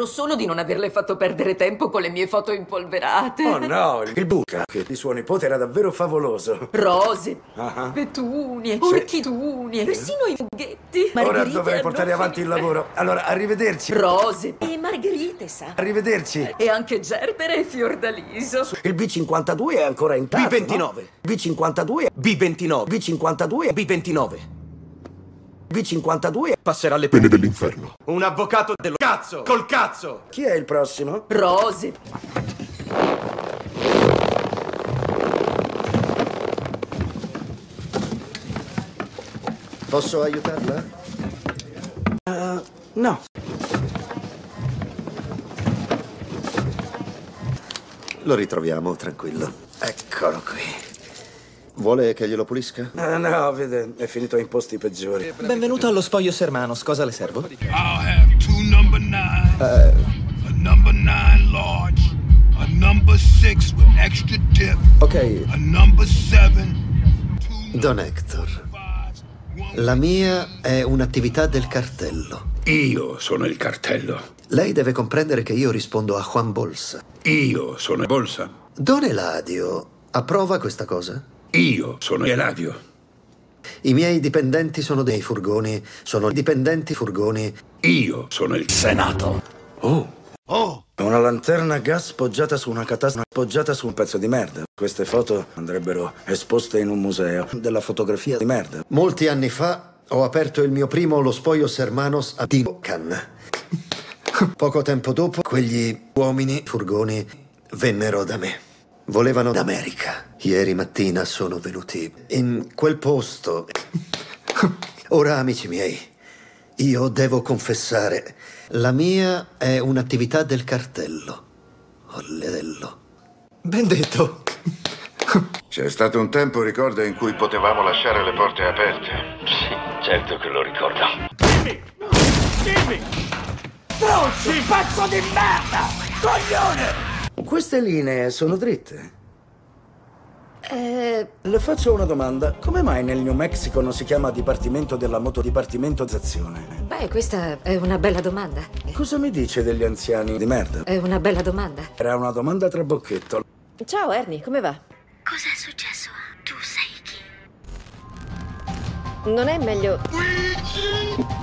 spero solo di non averle fatto perdere tempo con le mie foto impolverate. Oh no, il buca che di suo nipote era davvero favoloso. Rose, Ah. petunie, orchitunie, persino i funghetti. Ora dovrei portare avanti il lavoro. Allora, arrivederci. Rose e margherite, sa. Arrivederci. E anche gerbere e fiordaliso. Il B52 è ancora intatto, B29. no? B52. B29. B52. B29. B52. Passerà le Pene dell'inferno. Un avvocato dello cazzo! Col cazzo! Chi è il prossimo? Rose. Posso aiutarla? No. Lo ritroviamo, tranquillo. Eccolo qui. Vuole che glielo pulisca? No, vede, è finito in posti peggiori. Benvenuto allo Spoglios Hermanos. Cosa le servo? I'll have two number 9, a number 9 large, a number 6 with extra dip, Ok, a number 7, Don Hector. La mia è un'attività del cartello. Io sono il cartello. Lei deve comprendere che io rispondo a Juan Bolsa. Io sono Bolsa. Don Eladio approva questa cosa? Io sono Eladio. I miei dipendenti sono dei furgoni, sono dipendenti furgoni. Io sono il Senato. Una lanterna a gas poggiata su una catasta, poggiata su un pezzo di merda. Queste foto andrebbero esposte in un museo della fotografia di merda. Molti anni fa ho aperto il mio primo Los Pollos Hermanos a Tinocan. Poco tempo dopo, quegli uomini furgoni vennero da me. Volevano d'America. Ieri mattina sono venuti in quel posto. Ora, amici miei, io devo confessare, la mia è un'attività del cartello. Olledello. Ben detto. C'è stato un tempo, ricorda, in cui potevamo lasciare le porte aperte. Sì, certo che lo ricordo. Trocci, pezzo di merda! Coglione! Queste linee sono dritte. Le faccio una domanda. Come mai nel New Mexico non si chiama Dipartimento della Motodipartimentozzazione? Beh, questa è una bella domanda. Cosa mi dice degli anziani di merda? È una bella domanda. Era una domanda tra bocchetto. Ciao Ernie, come va? Cosa è successo? Tu sei chi? Non è meglio